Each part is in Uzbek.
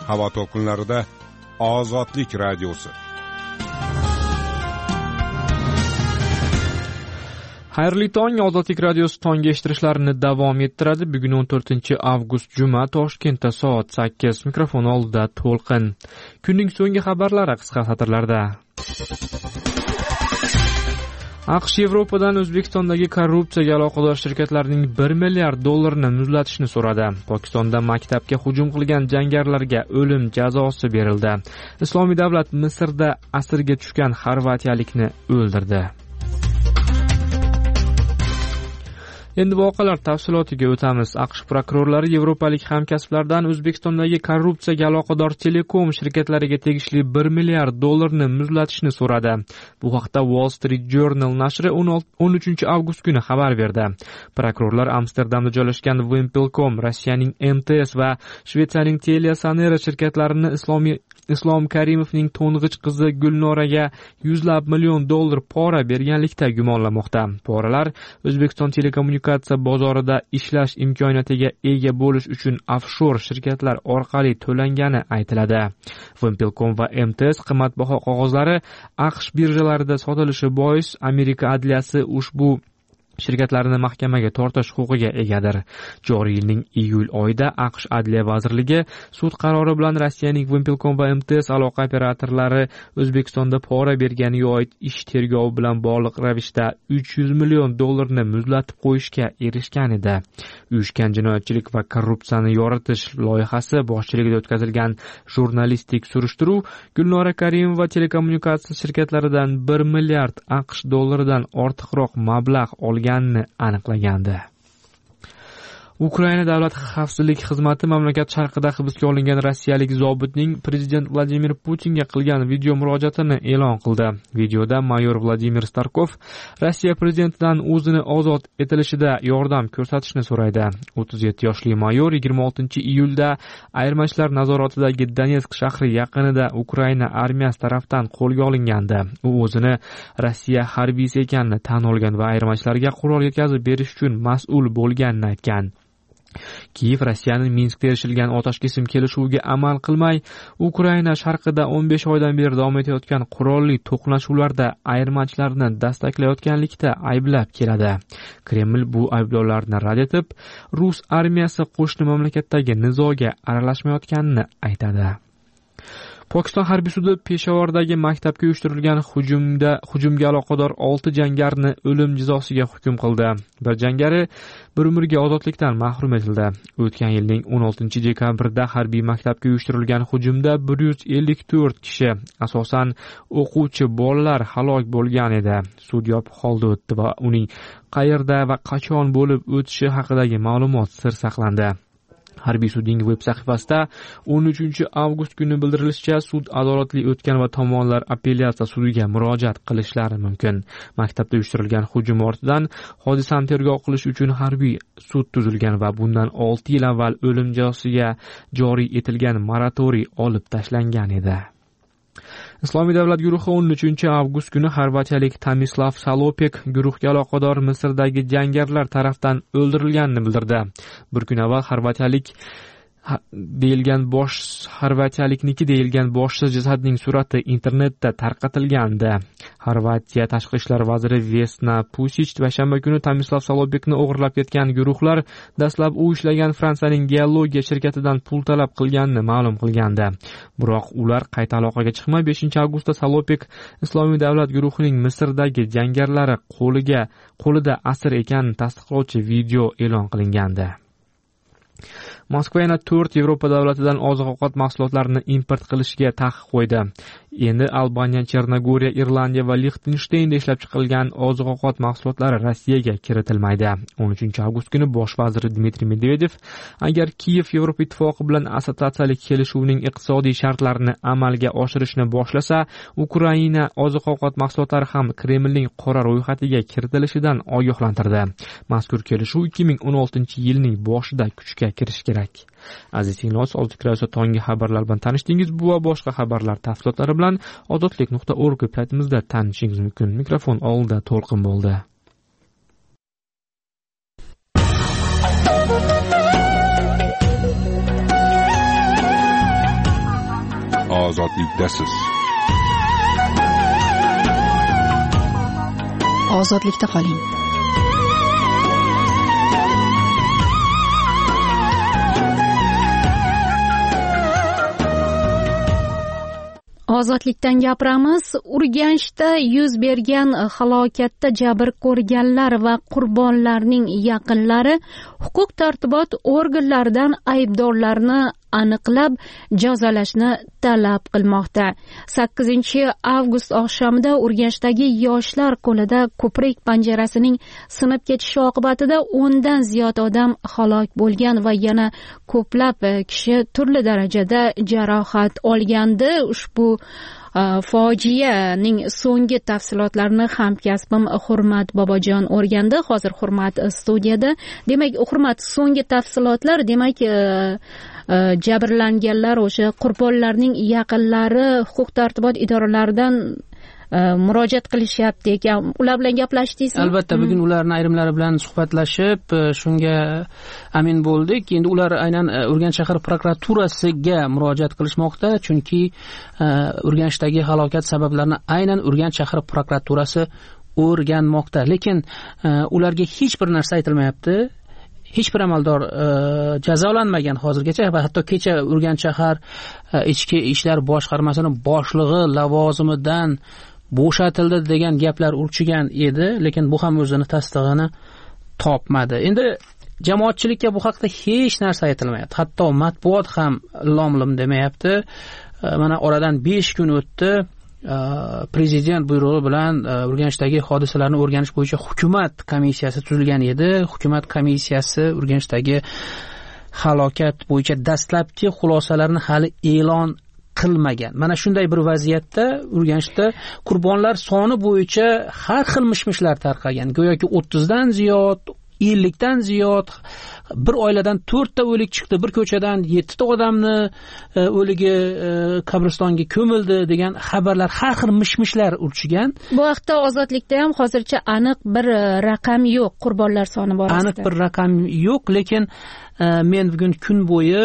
havo to'lqinlarida Ozodlik radiosi. Xayrli tong, Ozodlik radiosi tongga eshittirishlarni davom ettiradi. Bugun 14-avgust juma, Toshkentda soat 8. Mikrofon oldida To'lqin. Kunning so'nggi xabarlari qisqa satrlarda. AQSh Yevropadan O'zbekistondagi korrupsiyaga aloqador shirkatlarning $1 milliard muzlatishni so'radi. Pokistonda maktabga hujum qilgan jangarilarga o'lim jazosi berildi. Islomiy davlat Misrda asirga tushgan xorvatiyalikni o'ldirdi. Endi voqealar tafsilotiga o'tamiz. AQSh prokurorlari yevropalik hamkasblardan O'zbekistondagi korrupsiyaga aloqador telekom shirkatlariga tegishli $1 milliard muzlatishni so'radi. Bu haqda Wall Street Journal nashri 13-avgust kuni xabar berdi. Prokurorlar Amsterdamda joylashgan Wimpelcom, Rossiyaning MTS va Shvetsiyaning Telia-Sonera shirkatlarini Islom Karimovning to'ng'ich qizi Gulnoraga $100 million pora berganlikda gumonlamoqda. Poralar O'zbekiston telekommunikatsiya bozorida ishlash imkoniyatiga ega bo'lish uchun offshor shirkatlar orqali to'langani aytiladi. Wimpelcom va MTS qimmatbaho qog'ozlari AQSh birjalarida sotilishi bois Amerika adliyasi ushbu shirkatlarni mahkamaga tortish huquqiga egadir. Joriy yilning iyul oyida AQSh Adliya vazirligi sud qarori bilan Rossiyaning Wimpelcom va MTS aloqa operatorlari O'zbekistonda pora berganiga oid ish tergovi bilan bog'liq ravishda $300 million muzlatib qo'yishga erishgan edi. Uyushgan jinoyatchilik va korrupsiyani yoritish loyihasi boshchiligida o'tkazilgan jurnalistik surishtiruv Gulnora Karimova telekommunikatsiya shirkatlaridan $1 milliard AQSh ortiqroq mablag' olganini aniqlagandi. Ukraina davlat xavfsizlik xizmati mamlakat sharqida hibsga olingan rossiyalik zobitning prezident Vladimir Putinga qilgan video murojaatini e'lon qildi. Videoda mayor Vladimir Starkov Rossiya prezidentidan o'zini ozod etilishida yordam ko'rsatishni so'raydi. 37 yoshli mayor 26-iyulda ayirmachilar nazoratidagi Donetsk shahri yaqinida Ukraina armiyasi tomonidan qo'lga olingandi. U o'zini Rossiya harbiysi ekanini tan olgan va ayirmachilarga qurol yetkazib berish uchun mas'ul bo'lganini aytgan. Kiyev Rossiyaning Minskda erishilgan otashkesim kelishuviga amal qilmay, Ukraina sharqida 15 oydan beri davom etayotgan qurolli to'qnashuvlarda ayirmachilarni dastaklayotganlikda ayblab keladi. Kreml bu ayblovlarni rad etib, Rus armiyasi qo'shni mamlakatdagi nizoga aralashmayotganini aytadi. Pokiston harbiy sudi Peshavordagi maktabga uyushtirilgan hujumga aloqador 6 jangarni o'lim jazosiga hukm qildi. Bir jangari bir umrga ozodlikdan mahrum etildi. O'tgan yilning 16-dekabrida harbiy maktabga uyushtirilgan hujumda 154 kishi, asosan o'quvchi bolalar halok bo'lgan edi. Sud yopiq holda o'tdi va uning qayerda va qachon bo'lib o'tishi haqidagi ma'lumot sir saqlandi. Harbiy sudning veb sahifasida 13-avgust kuni bildirilishicha, sud adolatli o'tgan va tomonlar apellyatsiya sudiga murojaat qilishlari mumkin. Maktabda uyushtirilgan hujum ortidan hodisani tergov qilish uchun harbiy sud tuzilgan va bundan 6 yil avval o'lim jazosiga joriy etilgan moratoriy olib tashlangan edi. Islomiy davlat guruhi 13-avgust kuni xorvatiyalik Tomislav Salopek guruhga aloqador Misrdagi jangarilar tomonidan o'ldirilganini bildirdi. Bir kun avval xorvatiyalikniki deyilgan boshsiz jasadning surati internetda tarqatilgandi. Xorvatiya tashqi ishlar vaziri Vesna Pusic shanba kuni Tomislav Salopekni o'g'irlab ketgan guruhlar dastlab u ishlagan Fransiyaning geologiya shirkatidan pul talab qilganini ma'lum qilgandi. Biroq ular qayta aloqaga chiqmay 5-avgustda Salopek Islomiy davlat guruhining Misrdagi jangarilari qo'lida asir ekanini tasdiqlovchi video e'lon qilingandi. Moskva yana 4 Yevropa davlatidan oziq-ovqat mahsulotlarini import qilishga taqiq qo'ydi. Endi Albaniya, Chernogoriya, Irlandiya va Lixtenshtaynda ishlab chiqilgan oziq-ovqat mahsulotlari Rossiyaga kiritilmaydi. 13-avgust kuni bosh vazir Dmitriy Medvedev agar Kiyev Yevropa ittifoqi bilan assotsiatsiyalik kelishuvining iqtisodiy shartlarini amalga oshirishni boshlasa, Ukraina oziq-ovqat mahsulotlari ham Kremlning qora ro'yxatiga kiritilishidan ogohlantirdi. Mazkur kelishuv 2016-yilning boshida kuchga kirishi kerak. Aziz tinglovchilar, Ozodlik radiosi tonggi xabarlar bilan tanishdingiz. Bu va boshqa xabarlar tafsilotlari bilan ozodlik.org saytimizda tanishishingiz mumkin. Mikrofon oldida To'lqin bo'ldi. ozodlikdasiz. Ozodlikda qoling. Ozodlikdan gapiramiz. Urganchda yuz bergan halokatda jabr ko'rganlar va qurbonlarning yaqinlari huquq tartibot organlaridan aybdorlarni aniqlab jazolashni talab qilmoqda. 8-avgust oqshomida Urganchdagi yoshlar qo'lida ko'prik panjarasining sinib ketishi oqibatida 10 dan ziyod odam halok bo'lgan va yana ko'plab kishi turli darajada jarohat olgandi. Ushbu fojianing so'nggi tafsilotlarini hamkasbim Hurmat Bobojon o'rgandi. Hozir Hurmat studiyada. Demak, Hurmat, so'nggi tafsilotlar, demak, jabrlanganlar, o'sha qurbonlarning yaqinlari huquq tartibot idoralaridan murojaat qilishyapti ekan. Ular bilan gaplashdingizmi? Albatta, bugun ularning ayrimlari bilan suhbatlashib, shunga amin bo'ldik. Endi ular aynan Urganch shahar prokuraturasiga murojaat qilishmoqda, chunki Urganchdagi halokat sabablarini aynan Urganch shahar prokuraturasi o'rganmoqda. Lekin ularga hech bir narsa aytilmayapti. Hech bir amaldor jazolanmagan hozirgacha va hatto kecha Urganch shahar ichki ishlar boshqarmasining boshlig'i lavozimidan bo'shatildi degan gaplar urchigan edi, lekin bu ham o'zini tasdig'ini topmadi. Endi jamoatchilikka bu haqda hech narsa aytilmayapti. Hatto matbuot ham lom-lim demayapti. Mana oradan 5 kun o'tdi. Prezident buyrug'i bilan Urganchdagi hodisalarni o'rganish bo'yicha hukumat komissiyasi tuzilgan edi. Hukumat komissiyasi Urganchdagi halokat bo'yicha dastlabki xulosalarni hali e'lon qilmagan. Mana shunday bir vaziyatda Urganchda qurbonlar soni bo'yicha har xil mishmishlar tarqagan. Go'yoki 30 dan ziyod, 50 dan ziyod, bir oiladan 4 ta o'lik chiqdi, bir ko'chadan 7 ta odamni o'ligi qabristonga ko'mildi degan xabarlar, har xil mishmishlar urchigan. Bu haqda Ozodlikda ham hozircha aniq bir raqam yo'q qurbonlar soni borasida. Aniq bir raqam yo'q, lekin men bugun kun bo'yi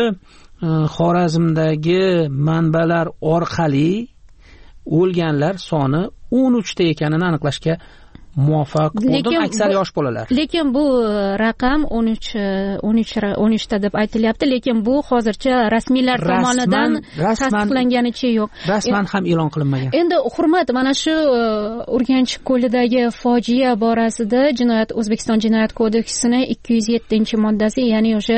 Xorazmdagi manbalar orqali o'lganlar soni 13 ta ekanini aniqlashga muvaffaq bo'ldim. Aksar yosh bolalar. Lekin bu raqam 13 ta deb aytilyapti, lekin bu hozircha rasmiylar tomonidan tasdiqlanganicha yo'q. Rasman ham e'lon qilinmagan. Endi Hurmat, mana shu Urganch ko'lidagi fojia borasida O'zbekiston Jinoyat kodeksining 207-moddasi, ya'ni o'sha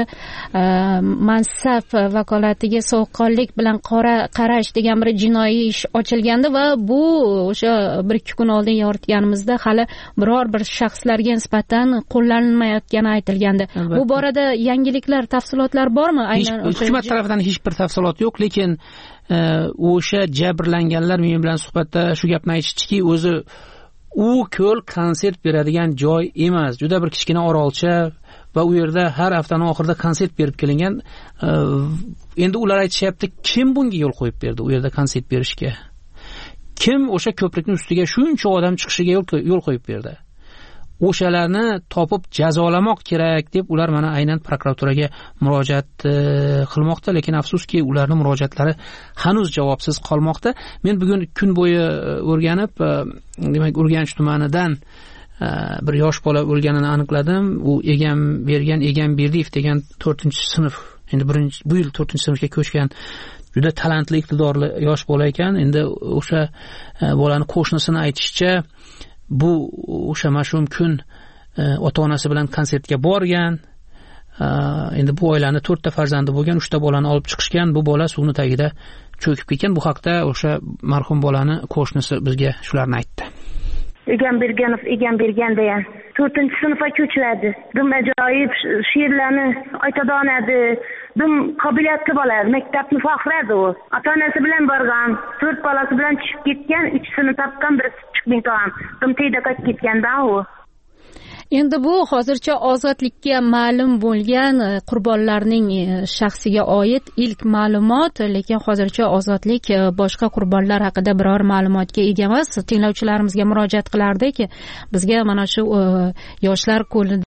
mansab vakolatiga sovuqqonlik bilan qarash degan bir jinoiy ish ochilgandi va bu o'sha 1-2 kun oldin yoritganimizda hali biror bir shaxslarga nisbatan qo'llanilmayotgani aytilgandi. Bu borada yangiliklar, tafsilotlar bormi? Aynan hukumat tomonidan hech bir tafsilot yo'q, lekin o'sha jabrlanganlar men bilan suhbatda shu gapni aytishdiki, o'zi u ko'l konsert beradigan joy emas, juda bir kichkina orolcha va u yerda har haftaning oxirida konsert berib kelingan. Endi ular aytishyapti, kim bunga yo'l qo'yib berdi u yerda konsert berishga? Kim o'sha ko'prikning ustiga shuncha odam chiqishiga yo'l qo'yib berdi? O'shalarni topib jazolamoq kerak deb ular mana aynan prokuraturaga murojaat qilmoqda, lekin afsuski ularning murojaatlari hanuz javobsiz qolmoqda. Men bugun kun bo'yi o'rganib, demak Urganch tumanidan bir yosh bola o'lganini aniqladim. U Egamberdiyev degan 4-sinf, endi bu yil 4-sinfga ko'chgan juda talantli, iqtidorli yosh bola ekan. Endi o'sha bolani qo'shnisini aytishicha, bu o'sha mash'um kun ota-onasi bilan konsertga borgan. Endi bu oilani 4 ta farzandi bo'lgan, 3 ta bolani olib chiqishgan. Bu bola suvning tagida cho'kib ketgan. Bu haqda o'sha marhum bolani qo'shnisi bizga shularni aytdi. Egambergan degan 4-sinfga ko'chiladi. Dim ajoyib she'rlarni aytadigan edi. Dim qobiliyatli bola, maktabni faxradi u. Ota-onasi bilan borgan, 4 bolasi bilan chiqib ketgan, 3sini topgan, birisi chiqmay qolgan. Dim teyda qaytib ketgandan u. Endi bu hozircha Ozodlikka ma'lum bo'lgan qurbonlarning shaxsiga oid ilk ma'lumot, lekin hozircha Ozodlik boshqa qurbonlar haqida biror ma'lumotga ega emas. Tinglovchilarimizga murojaat qilardik, bizga mana shu yoshlar qo'lida